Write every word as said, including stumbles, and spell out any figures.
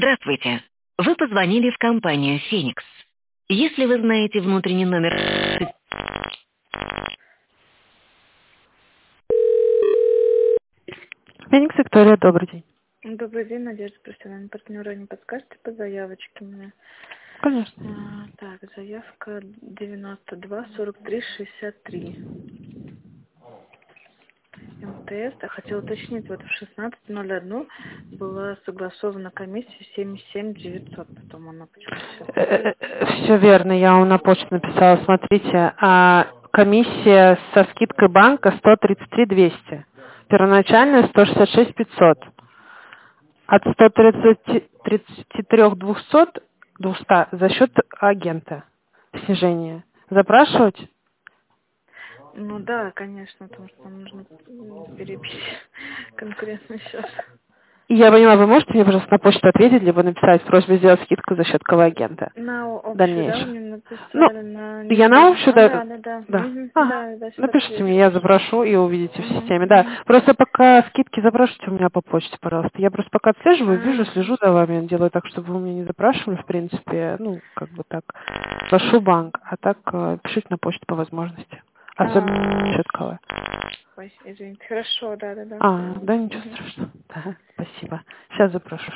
Здравствуйте. Вы позвонили в компанию «Феникс». Если вы знаете внутренний номер... Феникс, Виктория, добрый день. Добрый день, Надежда, профессиональный партнер. Не подскажете по заявочке мне? Конечно. А, так, заявка девяносто два сорок три шестьдесят три. МТС. Я хотела уточнить, вот в шестнадцать ноль один была согласована комиссия семьдесят семь девятьсот. Потом она почему-то... Все верно, я вам на почту написала. Смотрите, а комиссия со скидкой банка сто тридцать три двести. Первоначальная сто шестьдесят шесть пятьсот. От сто тридцать три двухсот двухсот за счет агента снижение. Запрашивать? Ну да, конечно, потому что нам нужно перебить конкурентный счет. Я поняла, вы можете мне, пожалуйста, на почту ответить, либо написать просьбу сделать скидку за счет кого-агента На общую, да, вы дальнейшую? мне Ну, написали на я на несколько... общую, А, да, да, да, да. да. Мгм. Ага. Да, да, сейчас Напишите вижу. мне, я запрошу и увидите в Мгм, системе. Да, мгм. просто пока скидки запрашивайте у меня по почте, пожалуйста. Я просто пока отслеживаю, вижу, А, слежу за вами, делаю так, чтобы вы у меня не запрашивали, в принципе, ну, как бы так. Прошу банк, а так э, пишите на почту по возможности. а, Особенно счет кого. ой, извините. Хорошо, да, да, да, А, поняла. да, ничего Мгм. страшного. Да, спасибо. Сейчас запрошу.